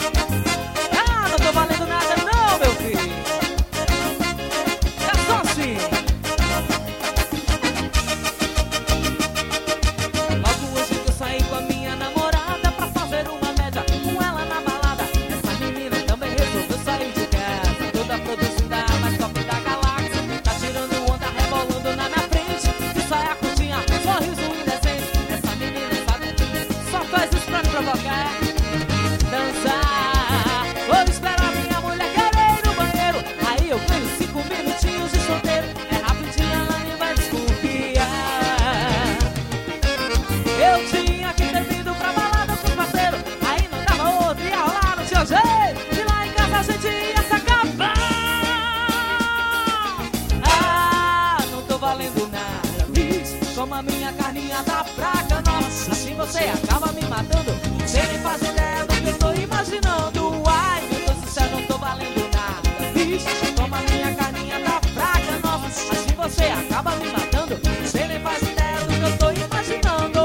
Ah, não tô valendo nada não, meu filho. É só assim. Logo hoje que eu saí com a minha namorada pra fazer uma média com ela na balada. Essa menina também resolveu sair de casa, toda produzida, mais top da galáxia. Tá tirando onda, rebolando na minha frente, de saia curtinha, sorriso indecente. Essa menina sabe, só faz isso pra me provocar. Dançar, vou esperar minha mulher querer ir no banheiro. Aí eu ganho 5 minutinhos de solteiro. É rapidinho, ela nem vai desconfiar. Eu tinha que ter vindo pra balada com os parceiros, aí não dava outro, ia rolar no seu jeito. E lá em casa a gente ia se acabar. Ah, não tô valendo nada, bicho, como a minha carninha da fraca. Nossa, assim você acaba me matando, sem nem fazer ideia do que eu tô imaginando. Ai, meu Deus do céu, não tô valendo nada, bicho, como a minha carninha da fraca. Nossa, assim você acaba me matando, sem nem fazer ideia do que eu tô imaginando.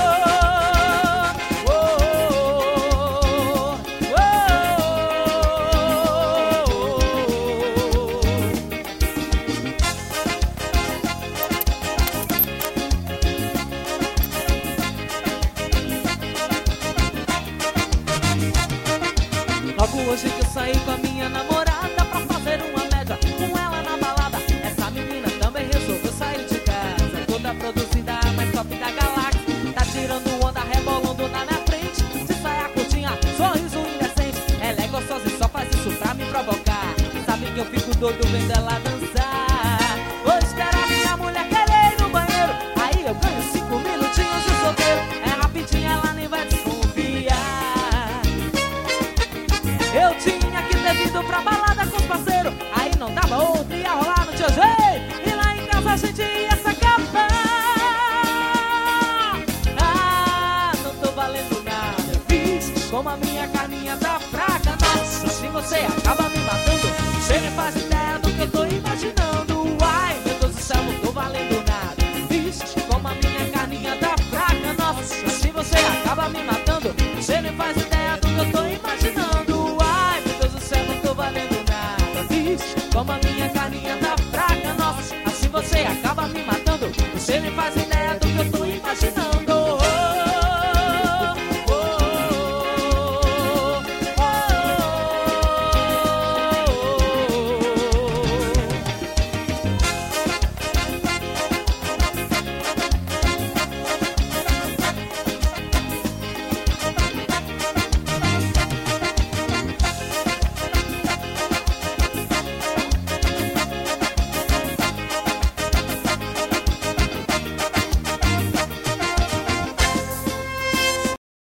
Logo hoje que eu saí com a minha namorada pra fazer uma média com ela na balada. Essa menina também resolveu sair de casa, toda produzida, mais top da galáxia. Tá tirando onda, rebolando na minha frente, se saia curtinha, sorriso indecente. Ela é gostosa e só faz isso pra me provocar. Sabe que eu fico doido vendo ela dançar. Vou esperar minha mulher querer ir no banheiro, aí eu ganho 5 minutinhos de solteiro. É rapidinho, ela nem vai desconfiar. Eu tinha que ter vindo pra balada com os parceiros, aí não dava outro, ia rolar no seu jeito. E lá em casa a gente ia se acabar. Ah, não tô valendo nada, fiz como a minha carninha tá fraca. Nossa, assim você acaba me matando, sem nem fazer